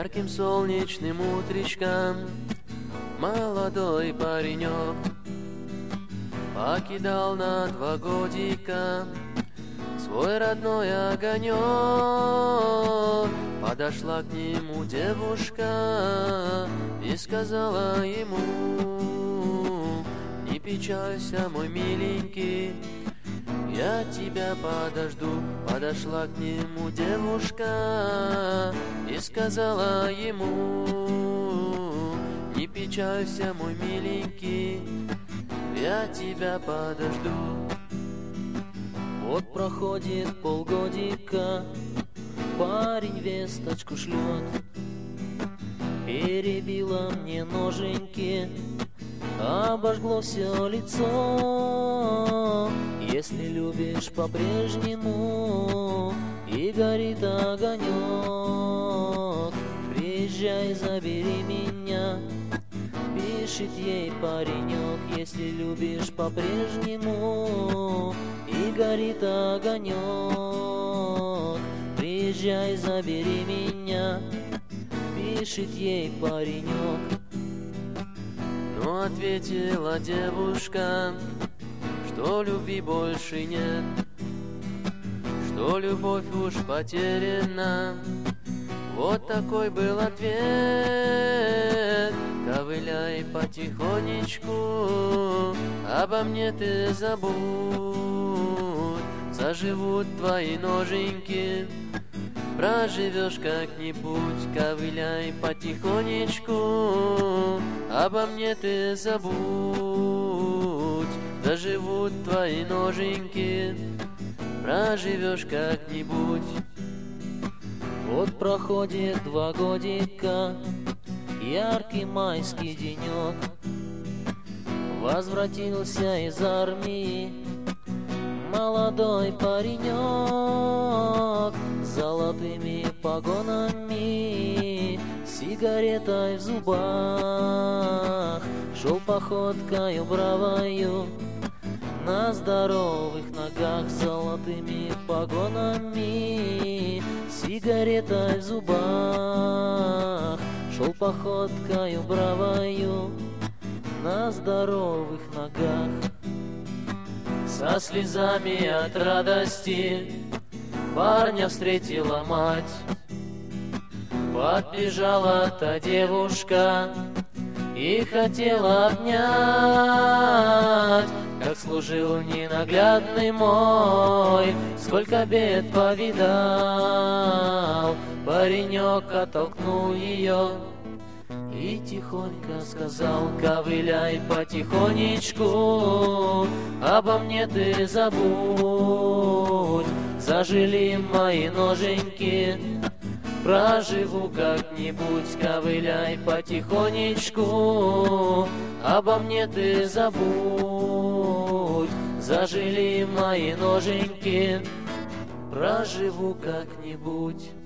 ярким солнечным утречком молодой паренек покидал на 2 годика свой родной огонек. Подошла к нему девушка и сказала ему: не печалься, мой миленький, я тебя подожду. Подошла к нему девушка и сказала ему: не печалься, мой миленький, я тебя подожду. Вот проходит полгодика, парень весточку шлет: перебила мне ноженьки, обожгло все лицо. Если любишь по-прежнему и горит огонек, приезжай, забери меня, пишет ей паренек. Если любишь по-прежнему и горит огонек, приезжай, забери меня, пишет ей паренек. Но ответила девушка, что любви больше нет, что любовь уж потеряна. Вот такой был ответ. Ковыляй потихонечку, обо мне ты забудь. Заживут твои ноженьки, проживешь как-нибудь. Ковыляй потихонечку, обо мне ты забудь. Заживут твои ноженьки, проживешь как-нибудь. Вот проходит 2 годика, яркий майский денек. Возвратился из армии молодой паренек с золотыми погонами, сигаретой в зубах. Шел походкою бравою, на здоровых ногах, с золотыми погонами, сигаретой в зубах. Шел походкою бравою, на здоровых ногах. Со слезами от радости парня встретила мать. Подбежала та девушка и хотела обнять. Как служил ненаглядный мой, сколько бед повидал. Паренек оттолкнул ее и тихонько сказал: ковыляй потихонечку, обо мне ты забудь. Зажили мои ноженьки, проживу как-нибудь. Ковыляй потихонечку, обо мне ты забудь. Зажили мои ноженьки, проживу как-нибудь.